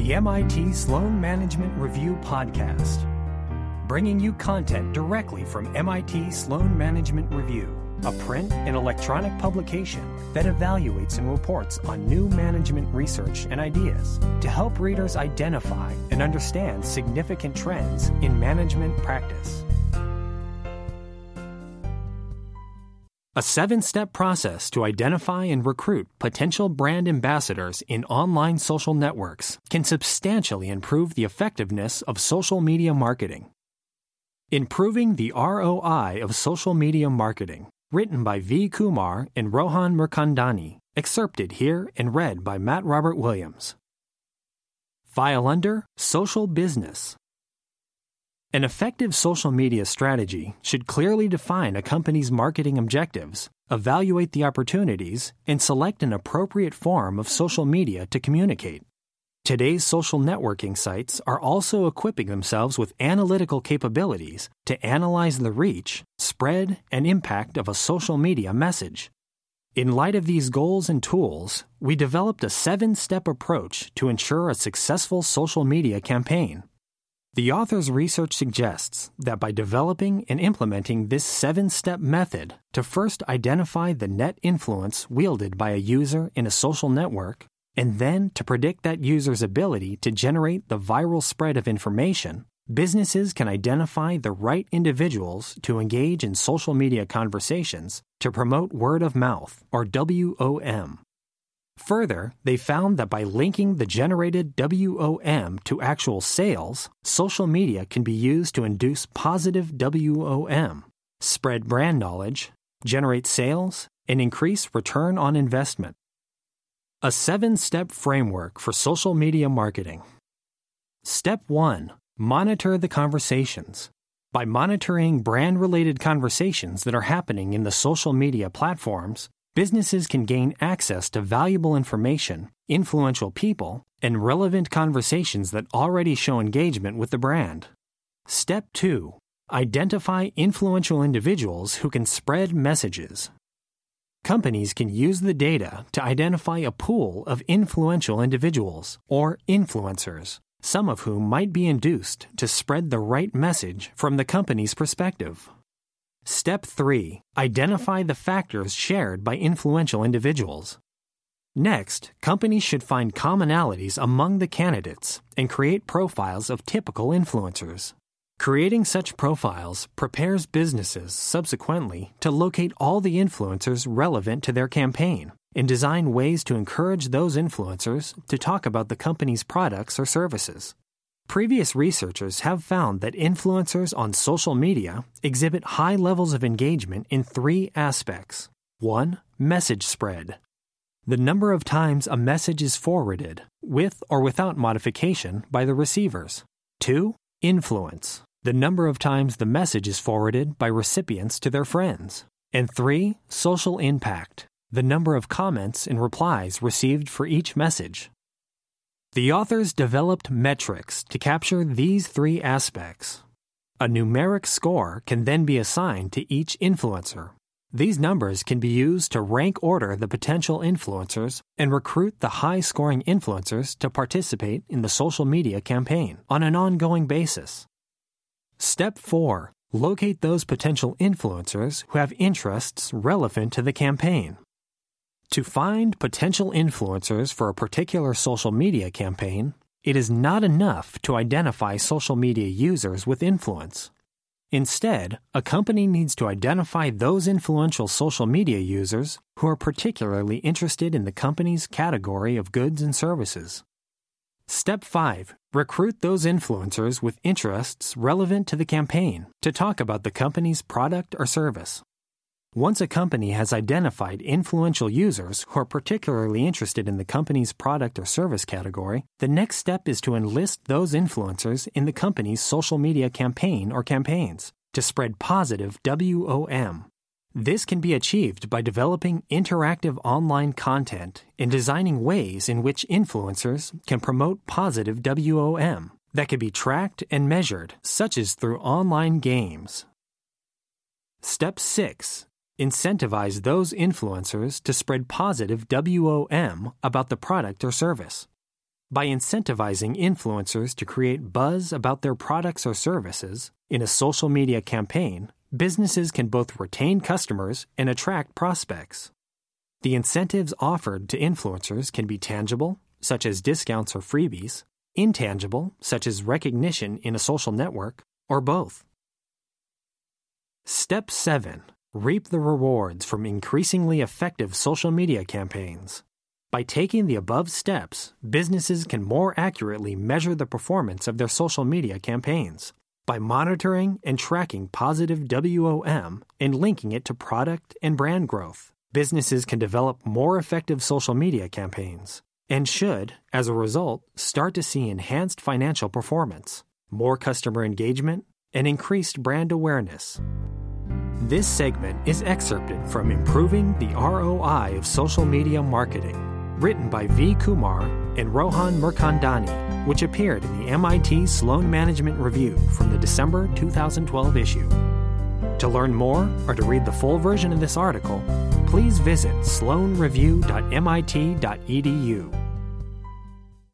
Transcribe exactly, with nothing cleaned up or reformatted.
the M I T Sloan Management Review podcast, bringing you content directly from M I T Sloan Management Review, a print and electronic publication that evaluates and reports on new management research and ideas to help readers identify and understand significant trends in management practice. A seven-step process to identify and recruit potential brand ambassadors in online social networks can substantially improve the effectiveness of social media marketing. Improving the R O I of Social Media Marketing, written by V. Kumar and Rohan Murkhandani, excerpted here and read by Matt Robert Williams. File under Social Business. An effective social media strategy should clearly define a company's marketing objectives, evaluate the opportunities, and select an appropriate form of social media to communicate. Today's social networking sites are also equipping themselves with analytical capabilities to analyze the reach, spread, and impact of a social media message. In light of these goals and tools, we developed a seven-step approach to ensure a successful social media campaign. The author's research suggests that by developing and implementing this seven-step method to first identify the net influence wielded by a user in a social network, and then to predict that user's ability to generate the viral spread of information, businesses can identify the right individuals to engage in social media conversations to promote word of mouth, or W O M. Further, they found that by linking the generated W O M to actual sales, social media can be used to induce positive W O M, spread brand knowledge, generate sales, and increase return on investment. A seven-step framework for social media marketing. Step one. Monitor the conversations. By monitoring brand-related conversations that are happening in the social media platforms, businesses can gain access to valuable information, influential people, and relevant conversations that already show engagement with the brand. Step two. Identify influential individuals who can spread messages. Companies can use the data to identify a pool of influential individuals, or influencers, some of whom might be induced to spread the right message from the company's perspective. Step three. Identify the factors shared by influential individuals. Next, companies should find commonalities among the candidates and create profiles of typical influencers. Creating such profiles prepares businesses subsequently to locate all the influencers relevant to their campaign and design ways to encourage those influencers to talk about the company's products or services. Previous researchers have found that influencers on social media exhibit high levels of engagement in three aspects. One. Message spread. The number of times a message is forwarded, with or without modification, by the receivers. Two. Influence. The number of times the message is forwarded by recipients to their friends. And three. Social impact. The number of comments and replies received for each message. The authors developed metrics to capture these three aspects. A numeric score can then be assigned to each influencer. These numbers can be used to rank order the potential influencers and recruit the high-scoring influencers to participate in the social media campaign on an ongoing basis. Step four. Locate those potential influencers who have interests relevant to the campaign. To find potential influencers for a particular social media campaign, it is not enough to identify social media users with influence. Instead, a company needs to identify those influential social media users who are particularly interested in the company's category of goods and services. Step five. Recruit those influencers with interests relevant to the campaign to talk about the company's product or service. Once a company has identified influential users who are particularly interested in the company's product or service category, the next step is to enlist those influencers in the company's social media campaign or campaigns to spread positive W O M. This can be achieved by developing interactive online content and designing ways in which influencers can promote positive W O M that can be tracked and measured, such as through online games. Step six. Incentivize those influencers to spread positive W O M about the product or service. By incentivizing influencers to create buzz about their products or services in a social media campaign, businesses can both retain customers and attract prospects. The incentives offered to influencers can be tangible, such as discounts or freebies, intangible, such as recognition in a social network, or both. Step seven. Reap the rewards from increasingly effective social media campaigns. By taking the above steps, businesses can more accurately measure the performance of their social media campaigns. By monitoring and tracking positive W O M and linking it to product and brand growth, businesses can develop more effective social media campaigns and should, as a result, start to see enhanced financial performance, more customer engagement, and increased brand awareness. This segment is excerpted from Improving the R O I of Social Media Marketing, written by V. Kumar and Rohan Murkhandani, which appeared in the M I T Sloan Management Review from the December two thousand twelve issue. To learn more or to read the full version of this article, please visit sloan review dot m i t dot e d u.